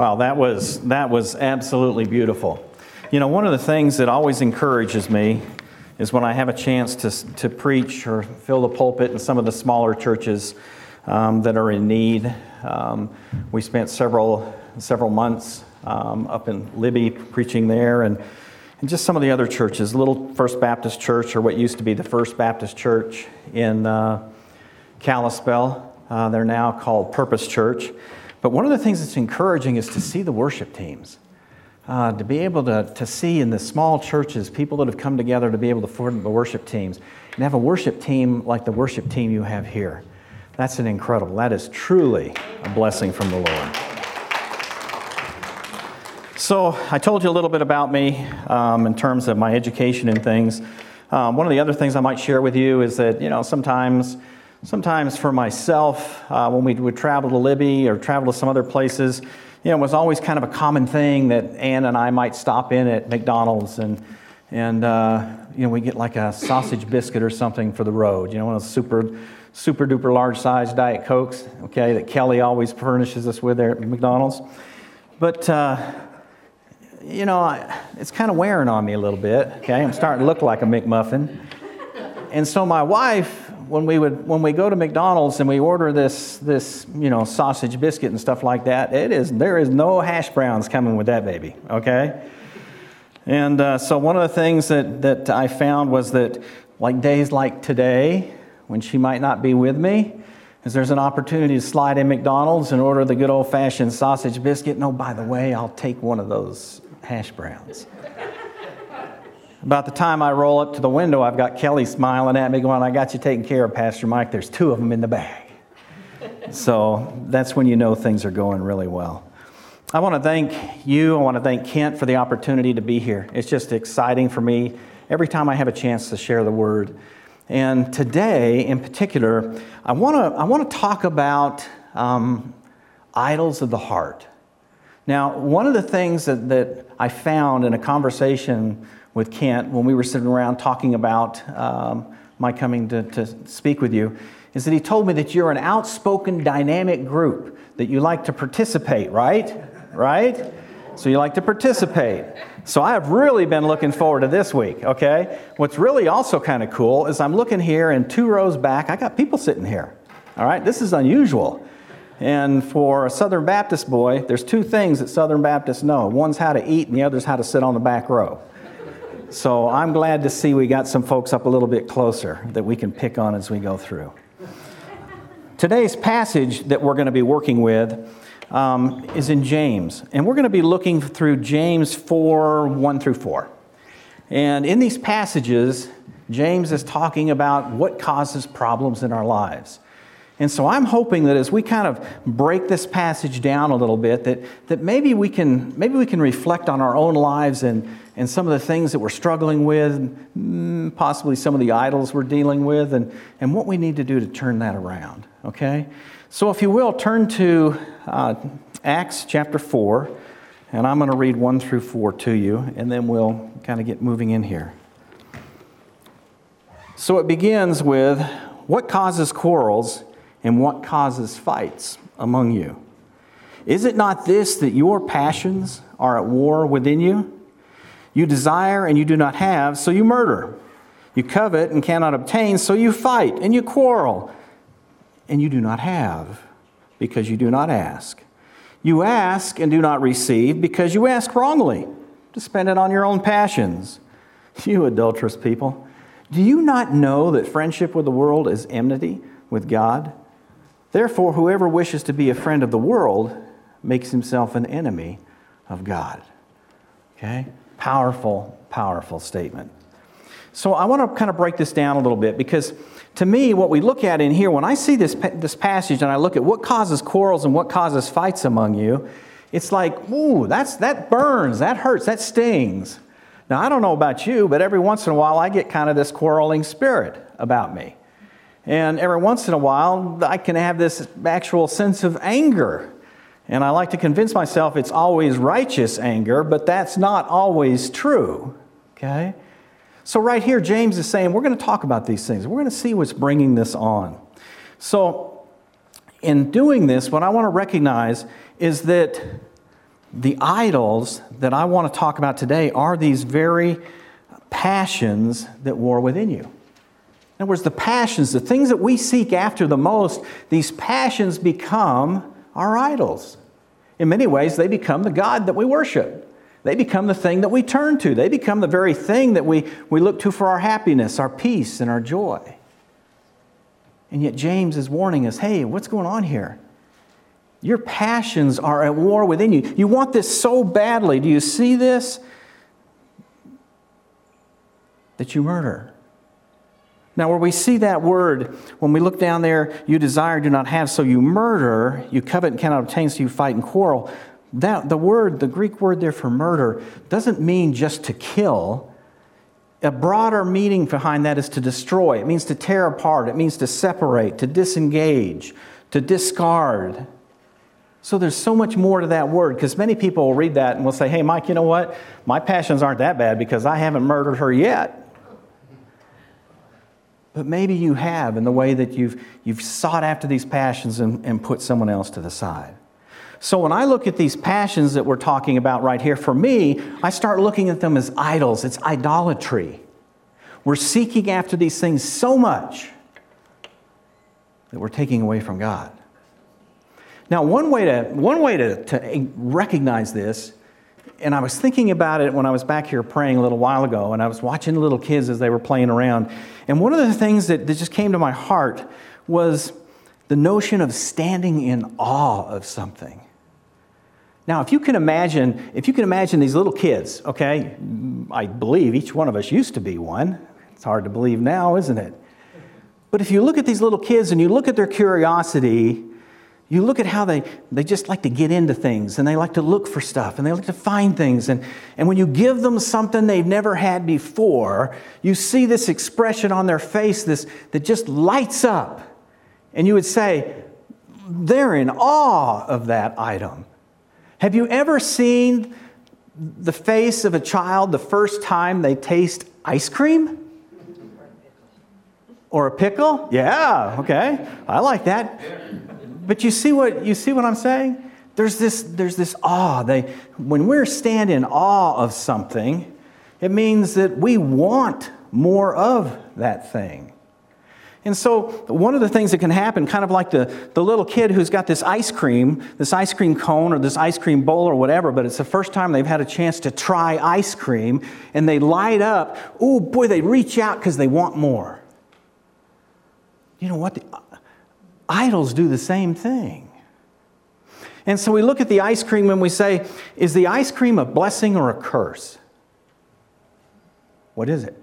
Wow, that was absolutely beautiful. You know, one of the things that always encourages me is when I have a chance to preach or fill the pulpit in some of the smaller churches that are in need. We spent several months up in Libby preaching there, and just some of the other churches, Little First Baptist Church, or what used to be the First Baptist Church in Kalispell. They're now called Purpose Church. But one of the things that's encouraging is to see the worship teams. To be able to see in the small churches, people that have come together to be able to form the worship teams, and have a worship team like the worship team you have here. That's that is truly a blessing from the Lord. So I told you a little bit about me in terms of my education and things. One of the other things I might share with you is that, you know, sometimes for myself, when we would travel to Libby or travel to some other places, you know, it was always kind of a common thing that Ann and I might stop in at McDonald's and you know, we get like a sausage biscuit or something for the road. You know, one of those super duper large size Diet Cokes, okay, that Kelly always furnishes us with there at McDonald's. But you know, it's kind of wearing on me a little bit. Okay, I'm starting to look like a McMuffin. And so my wife, when we go to McDonald's and we order this you know, sausage biscuit and stuff like that, there is no hash browns coming with that baby. Okay. And so one of the things that I found was that, like days like today, when she might not be with me, is there's an opportunity to slide in McDonald's and order the good old-fashioned sausage biscuit. And oh, by the way, I'll take one of those hash browns. About the time I roll up to the window, I've got Kelly smiling at me going, "I got you taken care of, Pastor Mike. There's 2 of them in the bag." So that's when you know things are going really well. I want to thank you. I want to thank Kent for the opportunity to be here. It's just exciting for me every time I have a chance to share the word. And today, in particular, I want to talk about idols of the heart. Now, one of the things that I found in a conversation with Kent when we were sitting around talking about my coming to speak with you is that he told me that you're an outspoken, dynamic group, that you like to participate, right? Right? So you like to participate. So I have really been looking forward to this week, okay? What's really also kind of cool is I'm looking here and 2 rows back, I got people sitting here, all right? This is unusual. And for a Southern Baptist boy, there's 2 things that Southern Baptists know. One's how to eat and the other's how to sit on the back row. So I'm glad to see we got some folks up a little bit closer that we can pick on as we go through. Today's passage that we're going to be working with is in James. And we're going to be looking through James 4, 1 through 4. And in these passages, James is talking about what causes problems in our lives. And so I'm hoping that as we kind of break this passage down a little bit, that maybe we can reflect on our own lives and some of the things that we're struggling with, possibly some of the idols we're dealing with, and what we need to do to turn that around, okay? So if you will, turn to Acts chapter 4, and I'm going to read 1 through 4 to you, and then we'll kind of get moving in here. So it begins with, what causes quarrels and what causes fights among you? Is it not this, that your passions are at war within you? You desire and you do not have, so you murder. You covet and cannot obtain, so you fight and you quarrel. And you do not have, because you do not ask. You ask and do not receive, because you ask wrongly, to spend it on your own passions. You adulterous people, do you not know that friendship with the world is enmity with God? Therefore, whoever wishes to be a friend of the world makes himself an enemy of God. Okay? Powerful, powerful statement. So I want to kind of break this down a little bit, because to me, what we look at in here, when I see this passage and I look at what causes quarrels and what causes fights among you, it's like, ooh, that burns, that hurts, that stings. Now, I don't know about you, but every once in a while I get kind of this quarreling spirit about me. And every once in a while, I can have this actual sense of anger. And I like to convince myself it's always righteous anger, but that's not always true. Okay? So right here, James is saying, we're going to talk about these things. We're going to see what's bringing this on. So in doing this, what I want to recognize is that the idols that I want to talk about today are these very passions that war within you. In other words, the passions, the things that we seek after the most, these passions become our idols. In many ways, they become the God that we worship. They become the thing that we turn to. They become the very thing that we look to for our happiness, our peace, and our joy. And yet James is warning us, hey, what's going on here? Your passions are at war within you. You want this so badly. Do you see this? That you murder. Now, where we see that word, when we look down there, you desire, do not have, so you murder, you covet and cannot obtain, so you fight and quarrel. The Greek word there for murder, doesn't mean just to kill. A broader meaning behind that is to destroy. It means to tear apart. It means to separate, to disengage, to discard. So there's so much more to that word, because many people will read that and will say, hey, Mike, you know what? My passions aren't that bad because I haven't murdered her yet. But maybe you have, in the way that you've sought after these passions and put someone else to the side. So when I look at these passions that we're talking about right here, for me, I start looking at them as idols. It's idolatry. We're seeking after these things so much that we're taking away from God. Now, one way to recognize this, and I was thinking about it when I was back here praying a little while ago, and I was watching the little kids as they were playing around. And one of the things that just came to my heart was the notion of standing in awe of something. Now, if you can imagine these little kids, okay, I believe each one of us used to be one. It's hard to believe now, isn't it? But if you look at these little kids and you look at their curiosity, you look at how they just like to get into things, and they like to look for stuff, and they like to find things. And when you give them something they've never had before, you see this expression on their face that just lights up. And you would say, they're in awe of that item. Have you ever seen the face of a child the first time they taste ice cream? Or a pickle? Yeah, okay. I like that. But you see what I'm saying? There's this awe. When we're standing in awe of something, it means that we want more of that thing. And so one of the things that can happen, kind of like the little kid who's got this ice cream cone or this ice cream bowl or whatever, but it's the first time they've had a chance to try ice cream, and they light up. Oh boy, they reach out because they want more. You know what? The idols do the same thing. And so we look at the ice cream and we say, is the ice cream a blessing or a curse? What is it?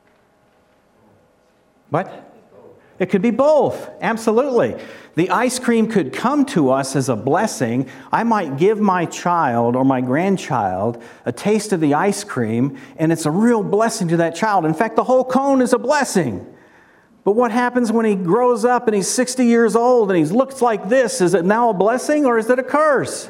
What? It could be both, absolutely. The ice cream could come to us as a blessing. I might give my child or my grandchild a taste of the ice cream, and it's a real blessing to that child. In fact, the whole cone is a blessing. But what happens when he grows up and he's 60 years old and he looks like this? Is it now a blessing or is it a curse?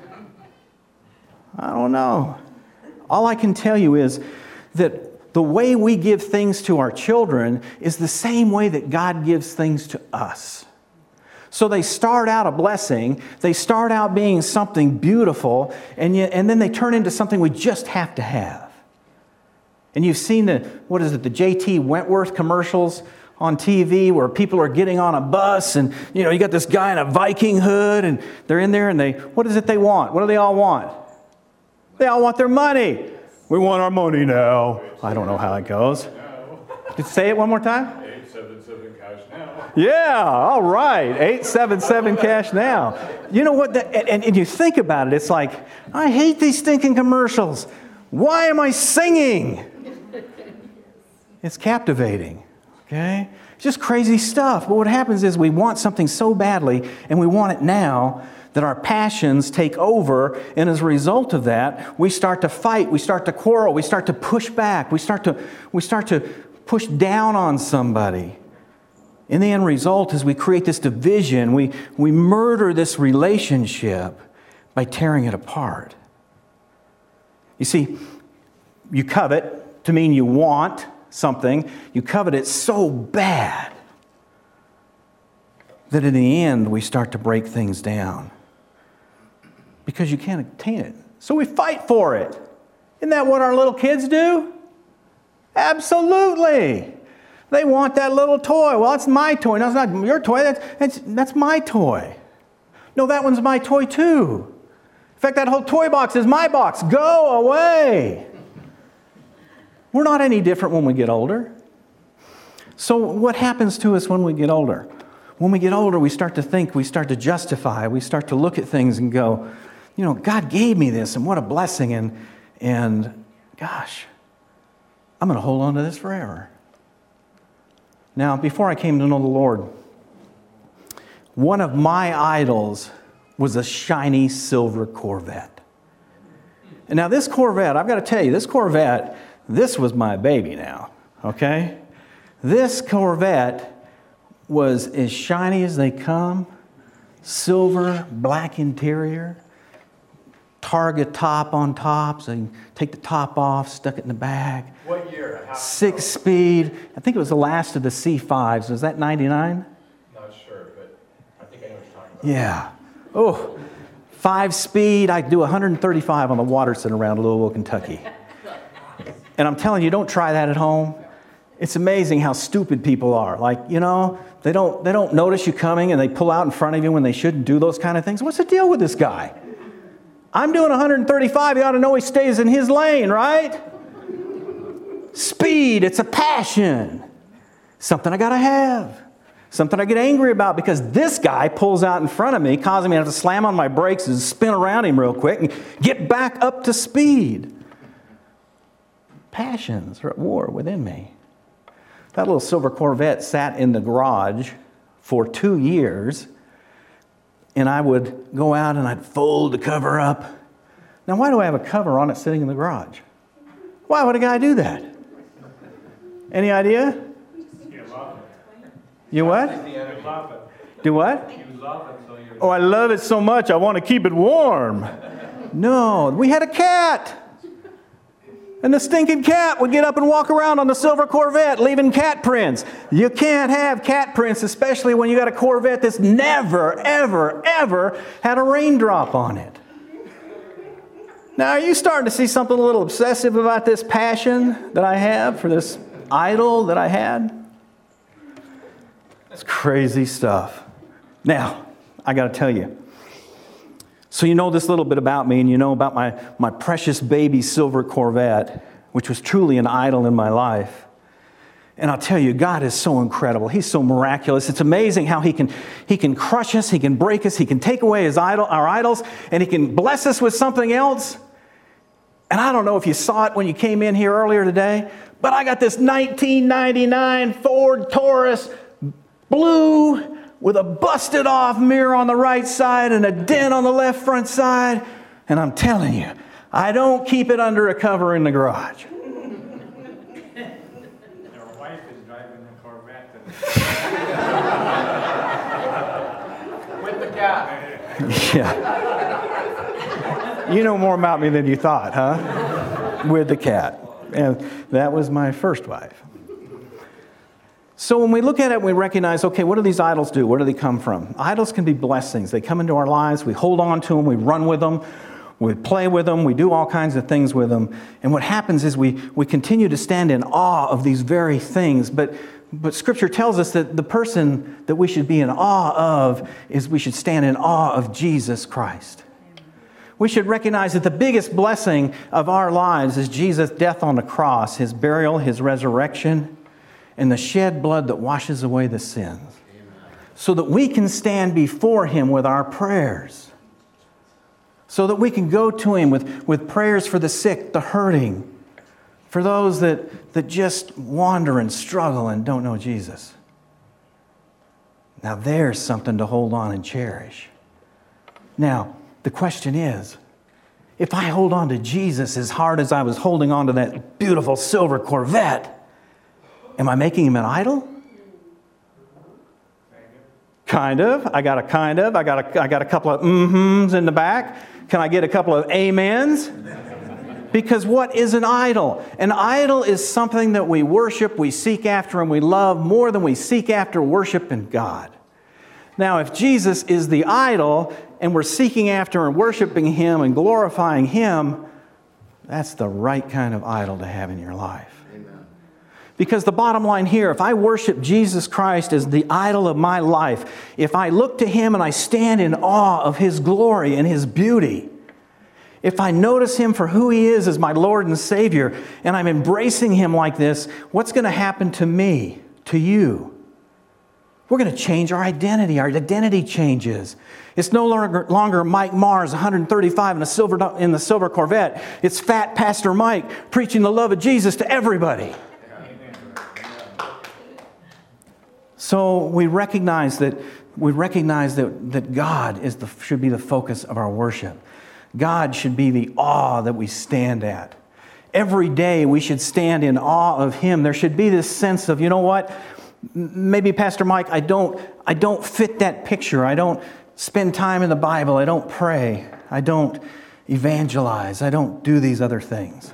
I don't know. All I can tell you is that the way we give things to our children is the same way that God gives things to us. So they start out a blessing, they start out being something beautiful, and then they turn into something we just have to have. And you've seen the J.T. Wentworth commercials on TV where people are getting on a bus, and you got this guy in a Viking hood, and they're in there, and what is it they want? What do they all want? They all want their money. We want our money now. I don't know how it goes. Say it one more time. 877 cash now. Yeah, all right. 877 cash now. You know what? And you think about it, it's like, I hate these stinking commercials. Why am I singing? It's captivating. Okay? It's just crazy stuff. But what happens is we want something so badly, and we want it now, that our passions take over, and as a result of that, we start to fight, we start to quarrel, we start to push back, we start to push down on somebody. And the end result is we create this division, we murder this relationship by tearing it apart. You see, you covet to mean you want something, you covet it so bad that in the end we start to break things down. Because you can't obtain it. So we fight for it. Isn't that what our little kids do? Absolutely. They want that little toy. Well, it's my toy. No, it's not your toy. That's my toy. No, that one's my toy too. In fact, that whole toy box is my box. Go away. We're not any different when we get older. So what happens to us when we get older? When we get older, we start to think, we start to justify, we start to look at things and go, you know, God gave me this, and what a blessing, and gosh, I'm going to hold on to this forever. Now, before I came to know the Lord, one of my idols was a shiny silver Corvette. And now this Corvette, I've got to tell you, this Corvette, this was my baby now, okay? This Corvette was as shiny as they come, silver, black interior, Target top on top, so you can take the top off, stuck it in the bag. What year? 6-speed. I think it was the last of the C5s. Was that 99? Not sure, but I think I know what you're talking about. Yeah. Oh, 5-speed. I could do 135 on the water sitting around Louisville, Kentucky. And I'm telling you, don't try that at home. It's amazing how stupid people are. Like, you know, they don't notice you coming and they pull out in front of you when they shouldn't do those kind of things. What's the deal with this guy? I'm doing 135. He ought to know he stays in his lane, right? Speed, it's a passion. Something I got to have. Something I get angry about because this guy pulls out in front of me, causing me to have to slam on my brakes and spin around him real quick and get back up to speed. Passions are at war within me. That little silver Corvette sat in the garage for 2 years, and I would go out and I'd fold the cover up. Now, why do I have a cover on it sitting in the garage? Why would a guy do that? Any idea? You what? Do what? Oh, I love it so much, I want to keep it warm. No, we had a cat. And the stinking cat would get up and walk around on the silver Corvette, leaving cat prints. You can't have cat prints, especially when you got a Corvette that's never, ever, ever had a raindrop on it. Now, are you starting to see something a little obsessive about this passion that I have for this idol that I had? It's crazy stuff. Now, I got to tell you. So you know this little bit about me, and you know about my precious baby silver Corvette, which was truly an idol in my life. And I'll tell you, God is so incredible. He's so miraculous. It's amazing how He can crush us, He can break us, He can take away our idols, and He can bless us with something else. And I don't know if you saw it when you came in here earlier today, but I got this 1999 Ford Taurus blue with a busted off mirror on the right side and a dent on the left front side. And I'm telling you, I don't keep it under a cover in the garage. Your wife is driving the Corvette. With the cat. Yeah. You know more about me than you thought, huh? With the cat. And that was my first wife. So when we look at it, we recognize, okay, what do these idols do? Where do they come from? Idols can be blessings. They come into our lives. We hold on to them. We run with them. We play with them. We do all kinds of things with them. And what happens is we continue to stand in awe of these very things. But Scripture tells us that the person that we should be in awe of is we should stand in awe of Jesus Christ. We should recognize that the biggest blessing of our lives is Jesus' death on the cross, His burial, His resurrection, and the shed blood that washes away the sins. So that we can stand before Him with our prayers. So that we can go to Him with prayers for the sick, the hurting, for those that just wander and struggle and don't know Jesus. Now there's something to hold on and cherish. Now, the question is, if I hold on to Jesus as hard as I was holding on to that beautiful silver Corvette, am I making Him an idol? Kind of. I got a kind of. I got a couple of mm-hms in the back. Can I get a couple of amens? Because what is an idol? An idol is something that we worship, we seek after, and we love more than we seek after worship in God. Now, if Jesus is the idol and we're seeking after and worshiping Him and glorifying Him, that's the right kind of idol to have in your life. Amen. Because the bottom line here, if I worship Jesus Christ as the idol of my life, if I look to Him and I stand in awe of His glory and His beauty, if I notice Him for who He is as my Lord and Savior, and I'm embracing Him like this, what's going to happen to me, to you? We're going to change our identity. Our identity changes. It's no longer Mike Mars, 135 in the silver Corvette. It's fat Pastor Mike preaching the love of Jesus to everybody. So we recognize that God should be the focus of our worship. God should be the awe that we stand at. Every day we should stand in awe of Him. There should be this sense of, you know what? Maybe Pastor Mike, I don't fit that picture. I don't spend time in the Bible. I don't pray. I don't evangelize. I don't do these other things.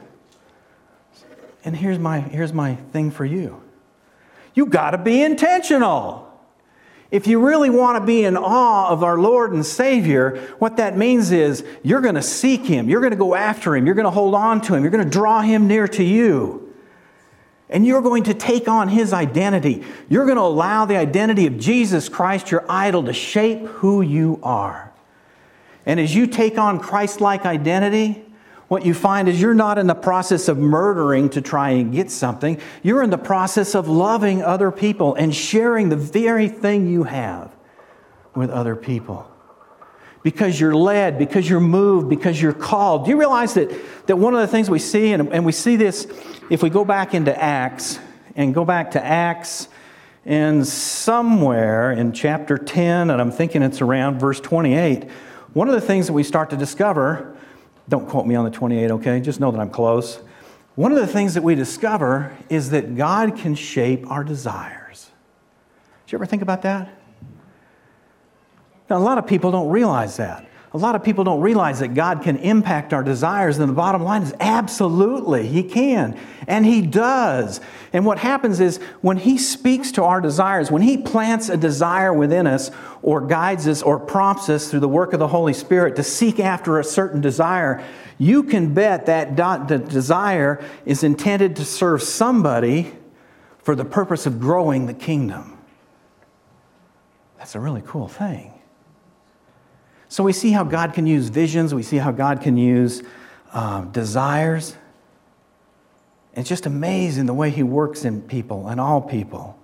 And here's my thing for you. You got to be intentional. If you really want to be in awe of our Lord and Savior, what that means is you're going to seek Him. You're going to go after Him. You're going to hold on to Him. You're going to draw Him near to you. And you're going to take on His identity. You're going to allow the identity of Jesus Christ, your idol, to shape who you are. And as you take on Christ-like identity, what you find is you're not in the process of murdering to try and get something. You're in the process of loving other people and sharing the very thing you have with other people. Because you're led, because you're moved, because you're called. Do you realize that one of the things we see, and we see this if we go back into Acts, and go back to Acts, and somewhere in chapter 10, and I'm thinking it's around verse 28, one of the things that we start to discover, don't quote me on the 28, okay? Just know that I'm close. One of the things that we discover is that God can shape our desires. Did you ever think about that? Now, a lot of people don't realize that. A lot of people don't realize that God can impact our desires, and the bottom line is absolutely, He can. And He does. And what happens is when He speaks to our desires, when He plants a desire within us or guides us or prompts us through the work of the Holy Spirit to seek after a certain desire, you can bet that the desire is intended to serve somebody for the purpose of growing the kingdom. That's a really cool thing. So we see how God can use visions. We see how God can use desires. It's just amazing the way He works in people and all people.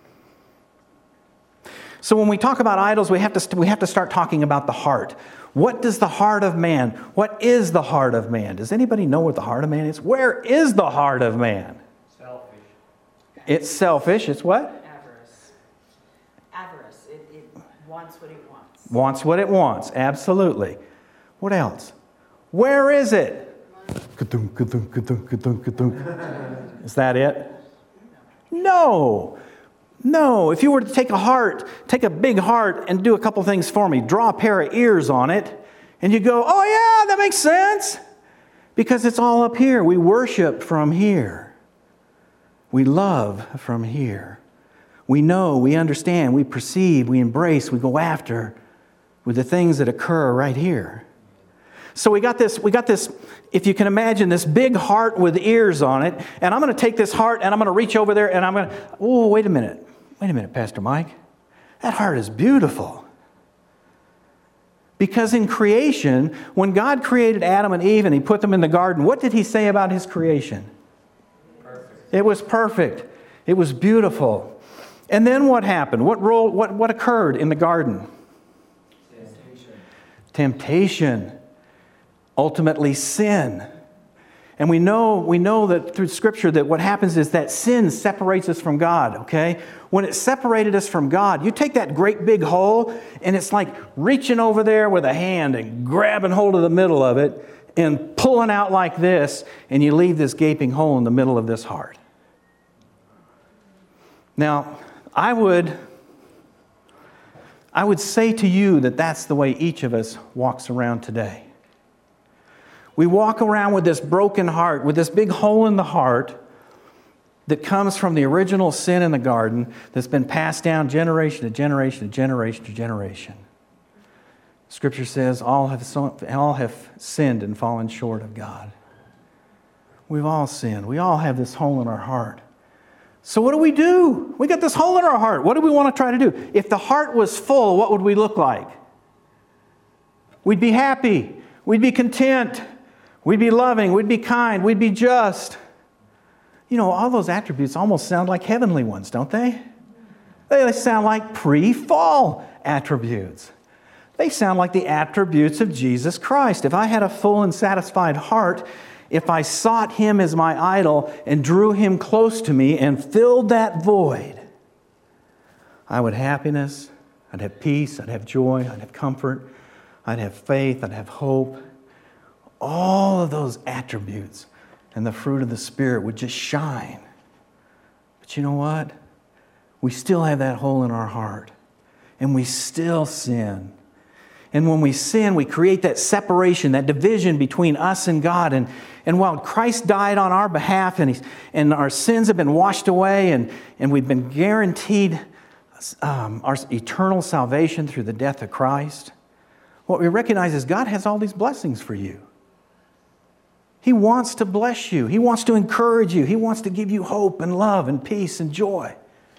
So when we talk about idols, we have to start talking about the heart. What does the heart of man? What is the heart of man? Does anybody know what the heart of man is? Where is the heart of man? Selfish. It's selfish. It's what? Avarice. It wants what it wants. Wants what it wants. Absolutely. What else? Where is it? Is that it? No. No. If you were to take a big heart and do a couple things for me, draw a pair of ears on it, and you go, oh yeah, that makes sense. Because it's all up here. We worship from here. We love from here. We know, we understand, we perceive, we embrace, we go after with the things that occur right here. So we got this, if you can imagine, this big heart with ears on it, and I'm going to take this heart and I'm going to reach over there and I'm going to, oh, wait a minute, Pastor Mike. That heart is beautiful. Because in creation, when God created Adam and Eve and He put them in the garden, what did He say about His creation? Perfect. It was perfect. It was beautiful. And then what happened? What occurred in the garden? Temptation. Ultimately sin. And we know that through Scripture that what happens is that sin separates us from God, okay? When it separated us from God, you take that great big hole and it's like reaching over there with a hand and grabbing hold of the middle of it and pulling out like this, and you leave this gaping hole in the middle of this heart. Now, I would say to you that that's the way each of us walks around today. We walk around with this broken heart, with this big hole in the heart, that comes from the original sin in the garden that's been passed down generation to generation to generation to generation. Scripture says all have sinned and fallen short of God. We've all sinned. We all have this hole in our heart. So what do? We got this hole in our heart. What do we want to try to do? If the heart was full, what would we look like? We'd be happy. We'd be content. We'd be loving. We'd be kind. We'd be just. You know, all those attributes almost sound like heavenly ones, don't they? They sound like pre-fall attributes. They sound like the attributes of Jesus Christ. If I had a full and satisfied heart, if I sought Him as my idol and drew Him close to me and filled that void, I would have happiness, I'd have peace, I'd have joy, I'd have comfort, I'd have faith, I'd have hope. All of those attributes and the fruit of the Spirit would just shine. But you know what? We still have that hole in our heart. And we still sin. And when we sin, we create that separation, that division between us and God. And while Christ died on our behalf and our sins have been washed away and we've been guaranteed our eternal salvation through the death of Christ, what we recognize is God has all these blessings for you. He wants to bless you. He wants to encourage you. He wants to give you hope and love and peace and joy.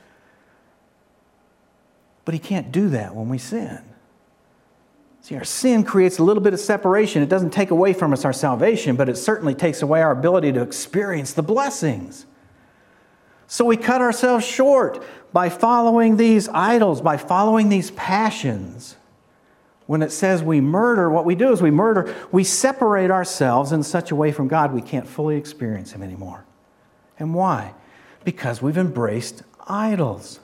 But He can't do that when we sin. See, our sin creates a little bit of separation. It doesn't take away from us our salvation, but it certainly takes away our ability to experience the blessings. So we cut ourselves short by following these idols, by following these passions. When it says we murder, what we do is we separate ourselves in such a way from God we can't fully experience Him anymore. And why? Because we've embraced idols.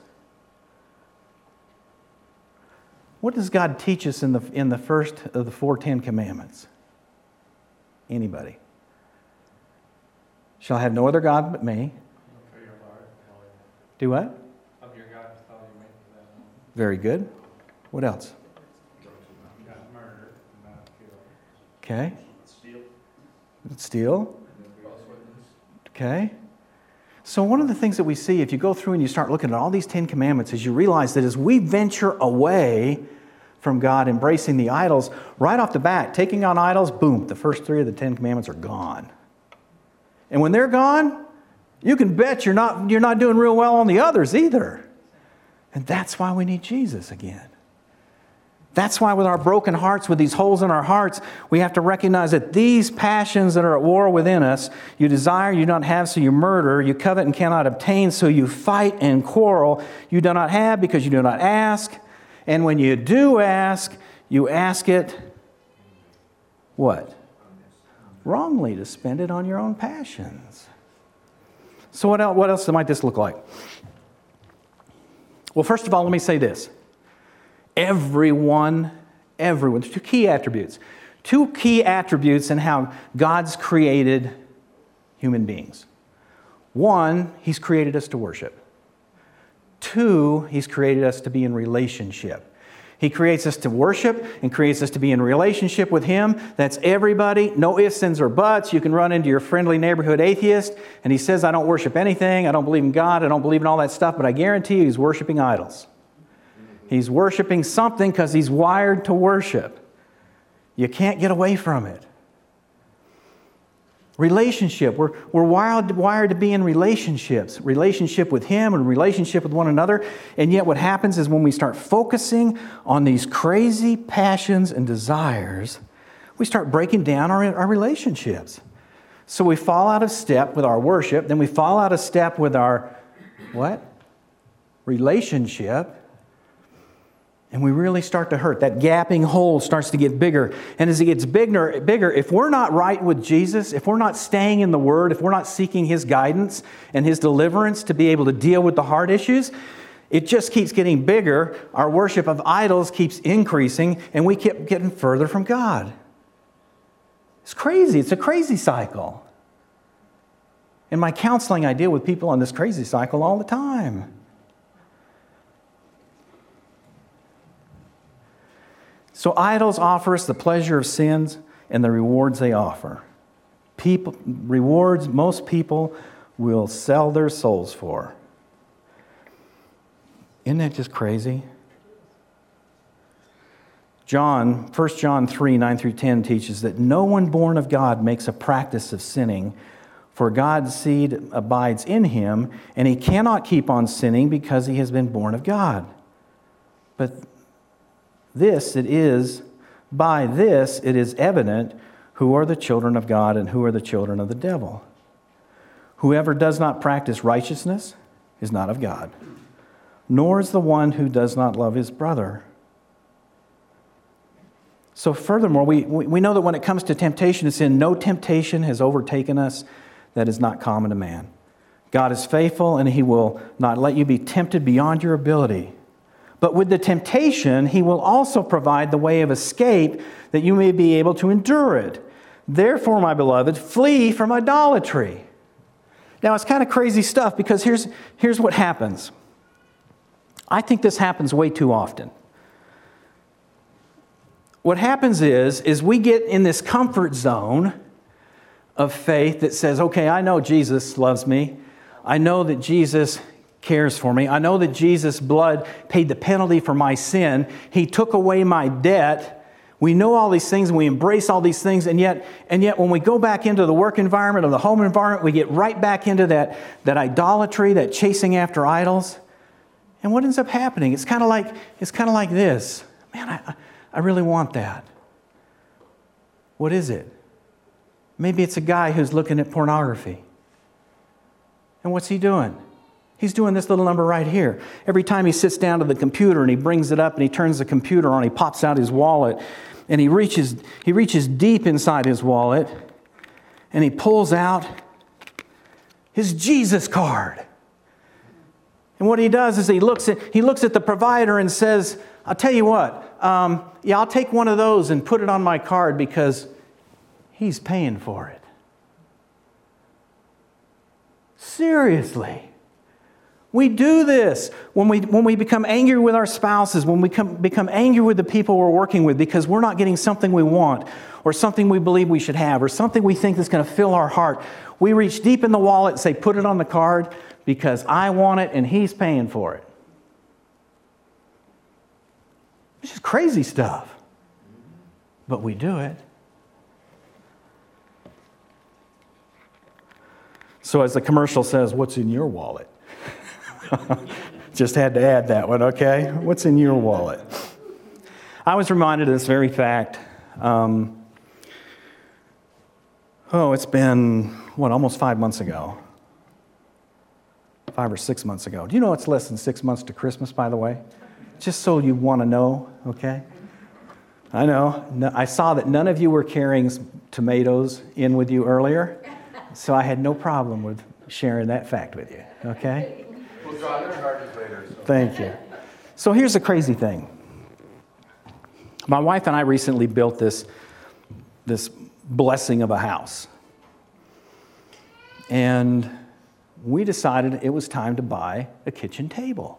What does God teach us in the first of the 4 Ten Commandments? Anybody? Shall have no other God but me. Do what? Love your God with all your might. Very good. What else? Not murder, not kill. Okay. Steal. Okay. So one of the things that we see, if you go through and you start looking at all these 10 commandments, is you realize that as we venture away from God, embracing the idols, right off the bat, taking on idols, boom, the first 3 of the 10 commandments are gone. And when they're gone, you can bet you're not doing real well on the others either. And that's why we need Jesus again. That's why with our broken hearts, with these holes in our hearts, we have to recognize that these passions that are at war within us, you desire, you do not have, so you murder, you covet and cannot obtain, so you fight and quarrel, you do not have because you do not ask, and when you do ask, you ask it, what? Wrongly, to spend it on your own passions. So what else might this look like? Well, first of all, let me say this. Everyone, 2 key attributes. 2 key attributes in how God's created human beings. 1, He's created us to worship. 2, He's created us to be in relationship. He creates us to worship and creates us to be in relationship with Him. That's everybody. No ifs, ands, or buts. You can run into your friendly neighborhood atheist and he says, I don't worship anything. I don't believe in God. I don't believe in all that stuff. But I guarantee you he's worshiping idols. He's worshiping something because he's wired to worship. You can't get away from it. Relationship. We're wired to be in relationships. Relationship with Him and relationship with one another. And yet what happens is when we start focusing on these crazy passions and desires, we start breaking down our relationships. So we fall out of step with our worship. Then we fall out of step with our, what? Relationship. And we really start to hurt. That gaping hole starts to get bigger. And as it gets bigger, if we're not right with Jesus, if we're not staying in the Word, if we're not seeking His guidance and His deliverance to be able to deal with the heart issues, it just keeps getting bigger. Our worship of idols keeps increasing, and we keep getting further from God. It's crazy. It's a crazy cycle. In my counseling, I deal with people on this crazy cycle all the time. So idols offer us the pleasure of sins and the rewards they offer. Most people will sell their souls for. Isn't that just crazy? 1 John 3, 9 through 10 teaches that no one born of God makes a practice of sinning, for God's seed abides in him, and he cannot keep on sinning because he has been born of God. But by this it is evident who are the children of God and who are the children of the devil. Whoever does not practice righteousness is not of God, nor is the one who does not love his brother. So furthermore, we know that when it comes to temptation to sin, no temptation has overtaken us that is not common to man. God is faithful, and he will not let you be tempted beyond your ability. But with the temptation, he will also provide the way of escape that you may be able to endure it. Therefore, my beloved, flee from idolatry. Now, it's kind of crazy stuff, because here's what happens. I think this happens way too often. What happens is we get in this comfort zone of faith that says, okay, I know Jesus loves me. I know that Jesus cares for me. I know that Jesus' blood paid the penalty for my sin. He took away my debt. We know all these things and we embrace all these things, and yet when we go back into the work environment or the home environment, we get right back into that idolatry, that chasing after idols. And what ends up happening? It's kind of like this. Man, I really want that. What is it? Maybe it's a guy who's looking at pornography. And what's he doing? He's doing this little number right here. Every time he sits down to the computer and he brings it up and he turns the computer on, he pops out his wallet and he reaches deep inside his wallet and he pulls out his Jesus card. And what he does is he looks at the provider and says, I'll tell you what, I'll take one of those and put it on my card because he's paying for it. Seriously. We do this when we become angry with our spouses, when we become angry with the people we're working with because we're not getting something we want or something we believe we should have or something we think is going to fill our heart. We reach deep in the wallet and say, put it on the card because I want it and he's paying for it. It's just crazy stuff. But we do it. So as the commercial says, what's in your wallet? Just had to add that one, okay? What's in your wallet? I was reminded of this very fact. It's been, almost 5 months ago. 5 or 6 months ago. Do you know it's less than 6 months to Christmas, by the way? Just so you want to know, okay? I know. I saw that none of you were carrying tomatoes in with you earlier, so I had no problem with sharing that fact with you, okay? We'll draw their charges later. So. Thank you. So here's the crazy thing. My wife and I recently built this blessing of a house. And we decided it was time to buy a kitchen table.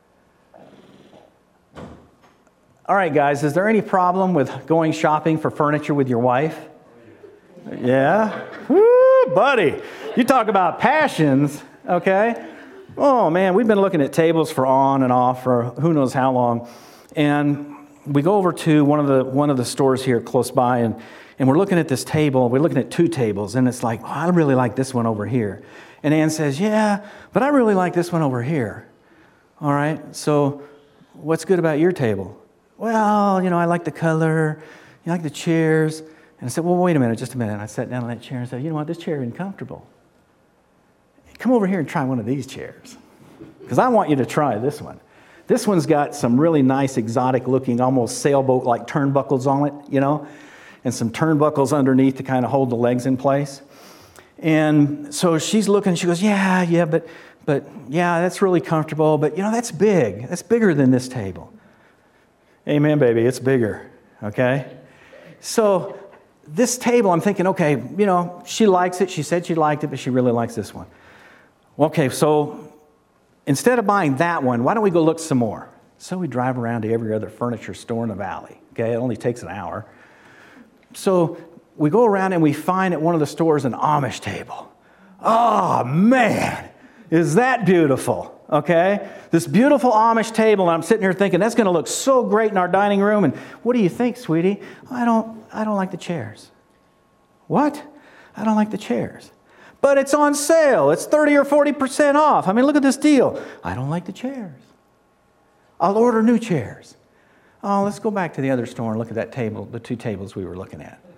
All right, guys, is there any problem with going shopping for furniture with your wife? Yeah? Woo, buddy. You talk about passions, okay? Oh, man, we've been looking at tables for on and off for who knows how long. And we go over to one of the stores here close by, and we're looking at this table. We're looking at 2 tables, and it's like, oh, I really like this one over here. And Ann says, yeah, but I really like this one over here. All right, so what's good about your table? Well, I like the color, I like the chairs. And I said, well, wait a minute, just a minute. And I sat down on that chair and said, you know what, this chair isn't comfortable. Come over here and try one of these chairs. Because I want you to try this one. This one's got some really nice, exotic-looking, almost sailboat-like turnbuckles on it, and some turnbuckles underneath to kind of hold the legs in place. And so she's looking, she goes, yeah, but that's really comfortable, but, that's big. That's bigger than this table. Amen, baby, it's bigger, okay? So this table, I'm thinking, okay, she likes it. She said she liked it, but she really likes this one. Okay, so instead of buying that one, why don't we go look some more? So we drive around to every other furniture store in the valley. Okay, it only takes an hour. So we go around and we find at one of the stores an Amish table. Oh, man, is that beautiful, okay? This beautiful Amish table, and I'm sitting here thinking, that's going to look so great in our dining room. And what do you think, sweetie? I don't like the chairs. What? I don't like the chairs. But it's on sale. It's 30 or 40% off. I mean, look at this deal. I don't like the chairs. I'll order new chairs. Oh, let's go back to the other store and look at that table, the 2 tables we were looking at.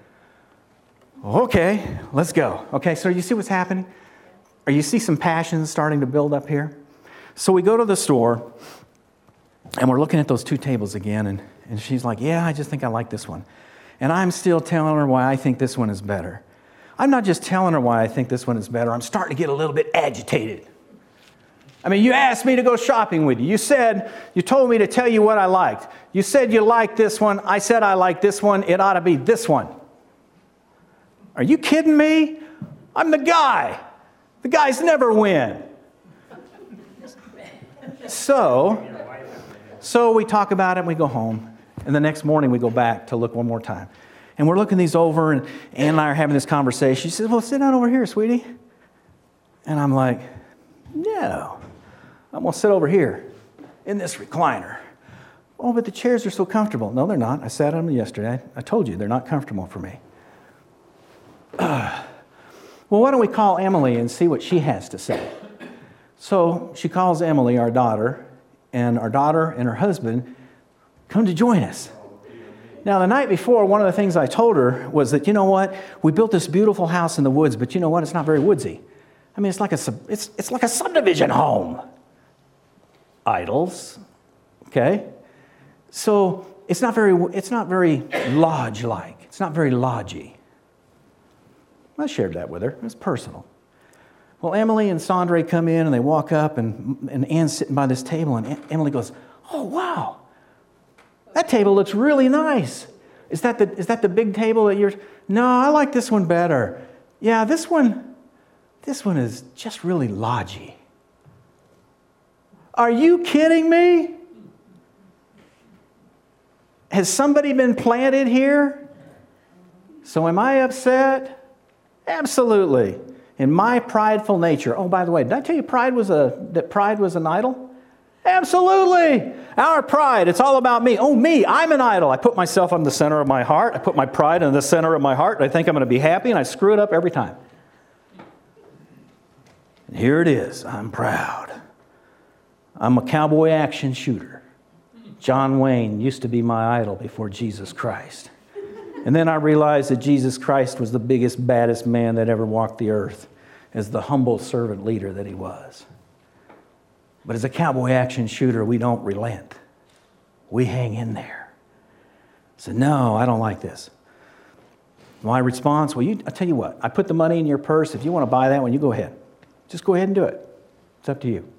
Okay, let's go. Okay, so you see what's happening? Or you see some passions starting to build up here? So we go to the store, and we're looking at those 2 tables again, and she's like, yeah, I just think I like this one. And I'm still telling her why I think this one is better. I'm not just telling her why I think this one is better. I'm starting to get a little bit agitated. I mean, you asked me to go shopping with you. You told me to tell you what I liked. You said you liked this one. I said I like this one. It ought to be this one. Are you kidding me? I'm the guy. The guys never win. So we talk about it and we go home. And the next morning we go back to look one more time. And we're looking these over, and Ann and I are having this conversation. She says, well, sit down over here, sweetie. And I'm like, no, I'm going to sit over here in this recliner. Oh, but the chairs are so comfortable. No, they're not. I sat on them yesterday. I told you they're not comfortable for me. Well, why don't we call Emily and see what she has to say? So she calls Emily, our daughter, and her husband come to join us. Now, the night before, one of the things I told her was that, you know what? We built this beautiful house in the woods, but you know what? It's not very woodsy. I mean, it's like a subdivision home. Idols, okay? So it's not very lodge-like. It's not very lodgy. I shared that with her. It was personal. Well, Emily and Sandre come in, and they walk up, and Ann's sitting by this table, and Emily goes, oh, wow. That table looks really nice. Is that the big table that you're... No, I like this one better. Yeah, this one is just really lodgy. Are you kidding me? Has somebody been planted here? So am I upset? Absolutely. In my prideful nature. Oh, by the way, did I tell you that pride was an idol? Absolutely. Our pride, it's all about me. Oh, me, I'm an idol. I put myself on the center of my heart. I put my pride in the center of my heart. I think I'm going to be happy, and I screw it up every time. And here it is. I'm proud. I'm a cowboy action shooter. John Wayne used to be my idol before Jesus Christ. And then I realized that Jesus Christ was the biggest, baddest man that ever walked the earth as the humble servant leader that he was. But as a cowboy action shooter, we don't relent. We hang in there. So, no, I don't like this. My response, well, I'll tell you what. I put the money in your purse. If you want to buy that one, you go ahead. Just go ahead and do it. It's up to you.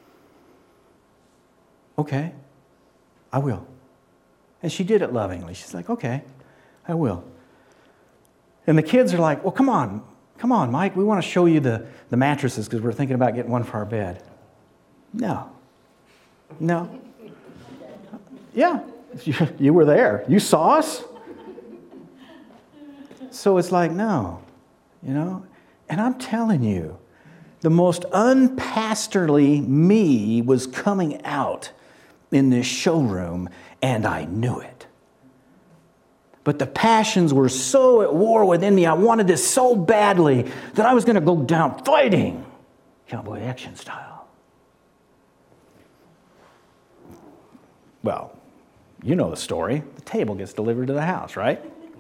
Okay, I will. And she did it lovingly. She's like, okay, I will. And the kids are like, well, come on, Mike. We want to show you the mattresses because we're thinking about getting one for our bed. No. Yeah, you were there. You saw us. So it's like, no, And I'm telling you, the most unpastorly me was coming out in this showroom, and I knew it. But the passions were so at war within me. I wanted this so badly that I was going to go down fighting, cowboy action style. Well, you know the story. The table gets delivered to the house, right?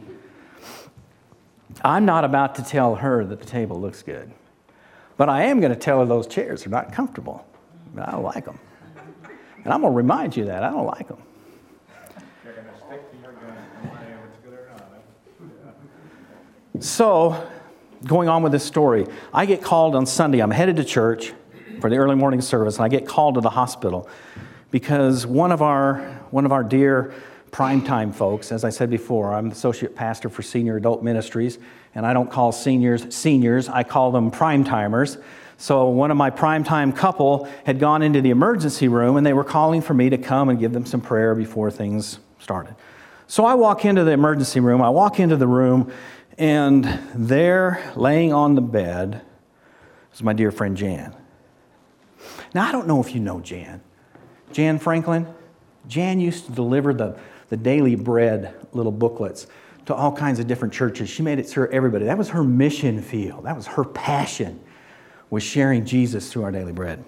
I'm not about to tell her that the table looks good. But I am going to tell her those chairs are not comfortable. I don't like them. And I'm going to remind you that. I don't like them. You're going to stick to your gun, whether it's good or not. Yeah. So, going on with this story, I get called on Sunday. I'm headed to church for the early morning service, and I get called to the hospital because one of our dear primetime folks, as I said before, I'm the associate pastor for Senior Adult Ministries, and I don't call seniors, I call them primetimers. So one of my primetime couple had gone into the emergency room, and they were calling for me to come and give them some prayer before things started. So I walk into the emergency room, and there, laying on the bed, was my dear friend Jan. Now, I don't know if you know Jan. Jan Franklin? Jan used to deliver the Daily Bread little booklets to all kinds of different churches. She made it sure everybody. That was her mission field. That was her passion, was sharing Jesus through our daily bread.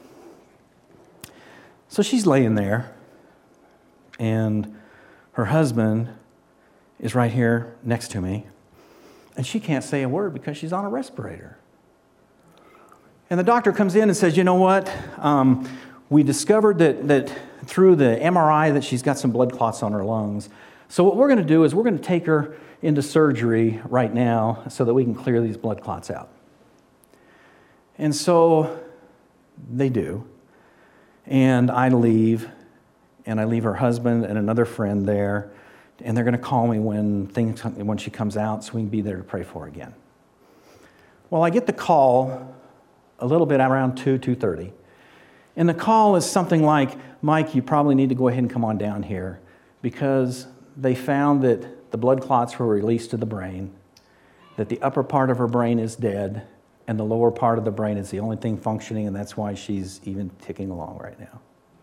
So she's laying there, and her husband is right here next to me, and she can't say a word because she's on a respirator. And the doctor comes in and says, you know what? We discovered that through the MRI that she's got some blood clots on her lungs. So what we're going to do is we're going to take her into surgery right now so that we can clear these blood clots out. And so they do. And I leave her husband and another friend there, and they're going to call me when she comes out so we can be there to pray for her again. Well, I get the call a little bit around 2:30. And the call is something like, Mike, you probably need to go ahead and come on down here because they found that the blood clots were released to the brain, that the upper part of her brain is dead, and the lower part of the brain is the only thing functioning, and that's why she's even ticking along right now.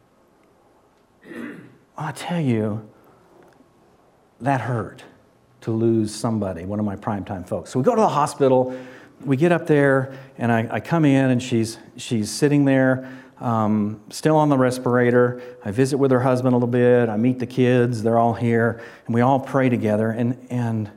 I'll tell you, that hurt to lose somebody, one of my primetime folks. So we go to the hospital, we get up there, and I come in, and she's sitting there, still on the respirator. I visit with her husband a little bit. I meet the kids. They're all here, and we all pray together. And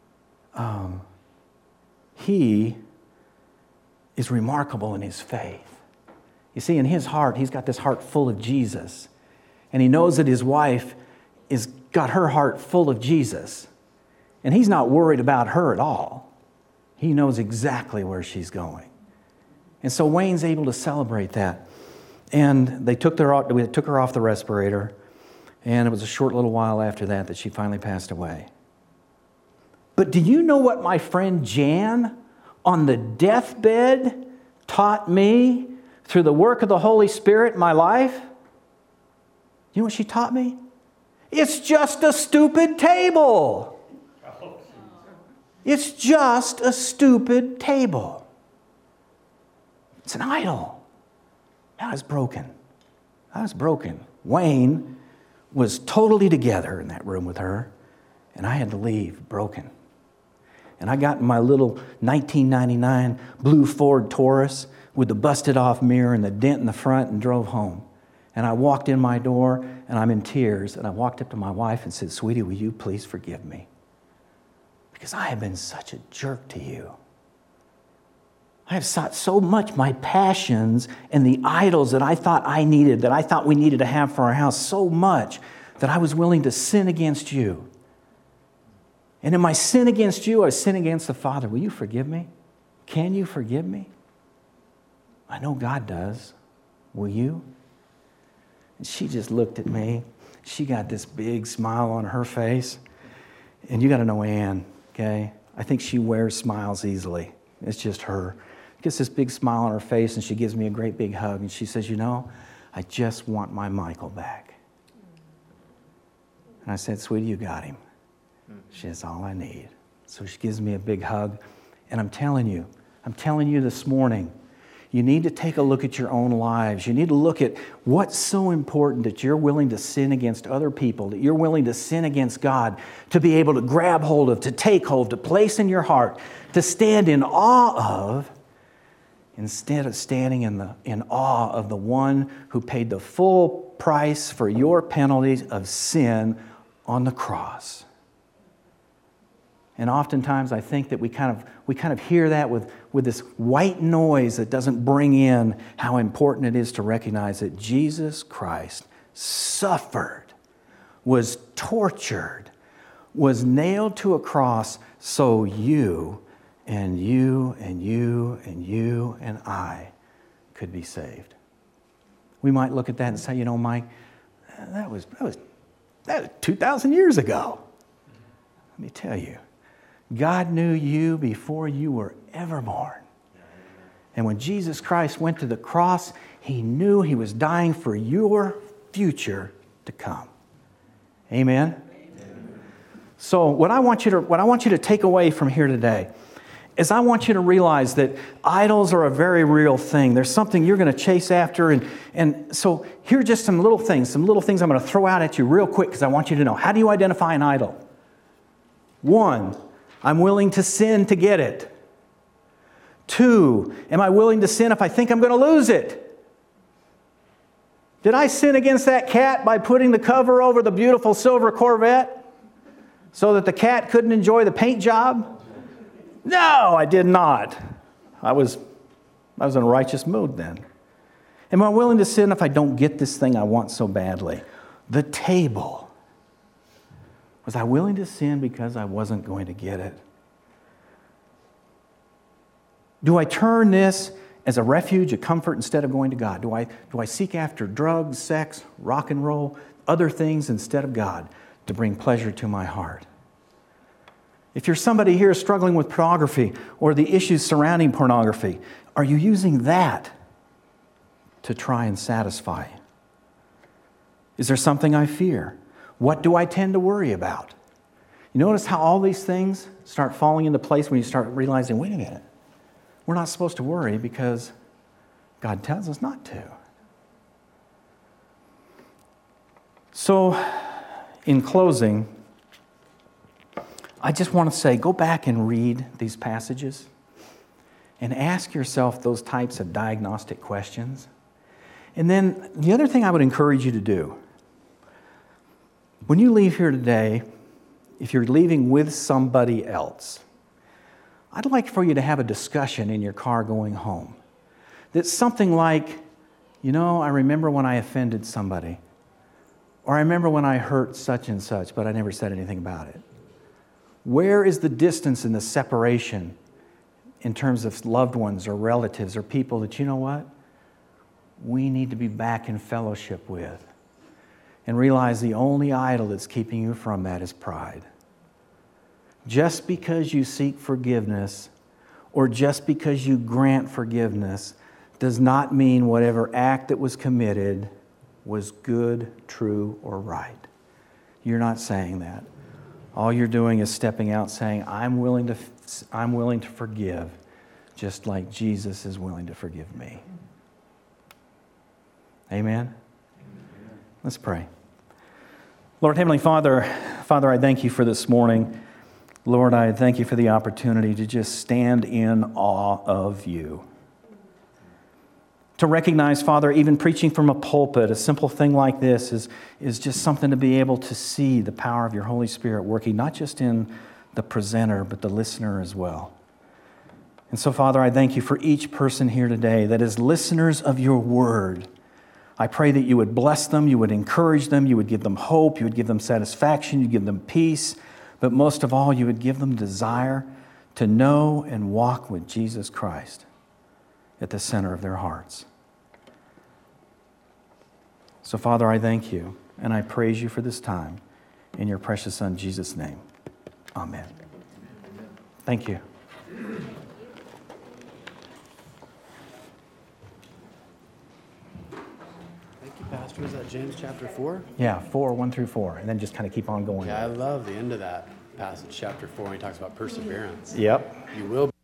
he is remarkable in his faith. You see, in his heart, he's got this heart full of Jesus, and he knows that his wife is got her heart full of Jesus, and he's not worried about her at all. He knows exactly where she's going, and so Wayne's able to celebrate that. And we took her off the respirator, and it was a short little while after that she finally passed away. But do you know what my friend Jan on the deathbed taught me through the work of the Holy Spirit in my life? You know what she taught me? It's just a stupid table. It's just a stupid table. It's an idol. I was broken. Wayne was totally together in that room with her, and I had to leave broken. And I got in my little 1999 blue Ford Taurus with the busted off mirror and the dent in the front and drove home. And I walked in my door, and I'm in tears, and I walked up to my wife and said, "Sweetie, will you please forgive me? Because I have been such a jerk to you. I have sought so much my passions and the idols that I thought I needed, that I thought we needed to have for our house so much that I was willing to sin against you. And in my sin against you, I sin against the Father. Will you forgive me? Can you forgive me? I know God does. Will you?" And she just looked at me. She got this big smile on her face. And you got to know Ann, okay? I think she wears smiles easily. It's just her. Gets this big smile on her face, and she gives me a great big hug, and she says, "You know, I just want my Michael back." And I said, "Sweetie, you got him." She says, "All I need." So she gives me a big hug, and I'm telling you this morning, you need to take a look at your own lives. You need to look at what's so important that you're willing to sin against other people, that you're willing to sin against God, to be able to grab hold of, to take hold, to place in your heart, to stand in awe of, instead of standing in awe of the one who paid the full price for your penalties of sin on the cross. And oftentimes I think that we kind of hear that with this white noise that doesn't bring in how important it is to recognize that Jesus Christ suffered, was tortured, was nailed to a cross so you and you and you and you and I could be saved. We might look at that and say, "You know, Mike, that was 2,000 years ago." Let me tell you, God knew you before you were ever born. And when Jesus Christ went to the cross, He knew He was dying for your future to come. Amen? Amen. So what I want you to take away from here today is I want you to realize that idols are a very real thing. There's something you're going to chase after. And so here are just some little things I'm going to throw out at you real quick because I want you to know. How do you identify an idol? 1, I'm willing to sin to get it. 2, am I willing to sin if I think I'm going to lose it? Did I sin against that cat by putting the cover over the beautiful silver Corvette so that the cat couldn't enjoy the paint job? No, I did not. I was in a righteous mood then. Am I willing to sin if I don't get this thing I want so badly? The table. Was I willing to sin because I wasn't going to get it? Do I turn this as a refuge, a comfort, instead of going to God? Do I seek after drugs, sex, rock and roll, other things instead of God to bring pleasure to my heart? If you're somebody here struggling with pornography or the issues surrounding pornography, are you using that to try and satisfy? Is there something I fear? What do I tend to worry about? You notice how all these things start falling into place when you start realizing, wait a minute, we're not supposed to worry because God tells us not to. So, in closing, I just want to say, go back and read these passages and ask yourself those types of diagnostic questions. And then the other thing I would encourage you to do, when you leave here today, if you're leaving with somebody else, I'd like for you to have a discussion in your car going home. That's something like, I remember when I offended somebody, or I remember when I hurt such and such, but I never said anything about it. Where is the distance and the separation in terms of loved ones or relatives or people that, we need to be back in fellowship with? And realize the only idol that's keeping you from that is pride. Just because you seek forgiveness or just because you grant forgiveness does not mean whatever act that was committed was good, true, or right. You're not saying that. All you're doing is stepping out saying, I'm willing to forgive just like Jesus is willing to forgive me. Amen? Let's pray. Lord, Heavenly Father, I thank you for this morning. Lord, I thank you for the opportunity to just stand in awe of you. To recognize, Father, even preaching from a pulpit, a simple thing like this is just something to be able to see the power of your Holy Spirit working, not just in the presenter, but the listener as well. And so, Father, I thank you for each person here today that is listeners of your word. I pray that you would bless them, you would encourage them, you would give them hope, you would give them satisfaction, you'd give them peace, but most of all, you would give them desire to know and walk with Jesus Christ at the center of their hearts. So, Father, I thank you and I praise you for this time. In your precious Son, Jesus' name. Amen. Thank you. Pastor, is that James chapter 4? Yeah, 4, 1 through 4, and then just kind of keep on going. Yeah, I love the end of that passage, chapter 4, when he talks about perseverance. Yep. You will